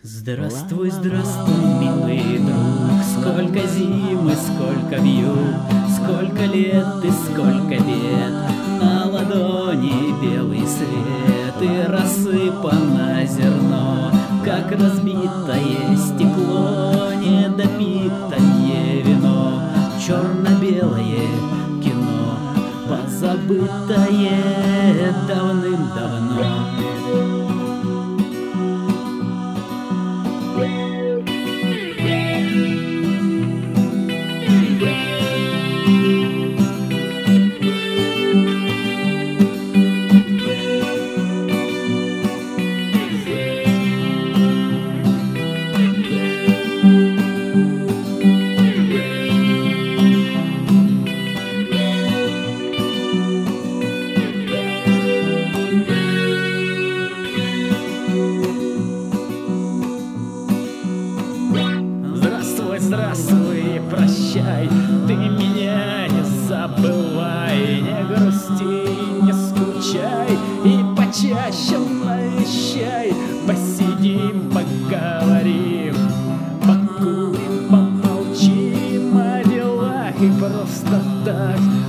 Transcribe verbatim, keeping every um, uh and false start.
Здравствуй, здравствуй, милый друг. Сколько зим и сколько вьюг, сколько лет и сколько бед. На ладони белый свет, и рассыпано зерно, как разбитое стекло, недопитое вино. Черно-белое кино, позабытое давным-давно. Здравствуй, прощай, ты меня не забывай, не грусти, не скучай и почаще навещай. Посидим, поговорим, покурим, помолчим о делах и просто так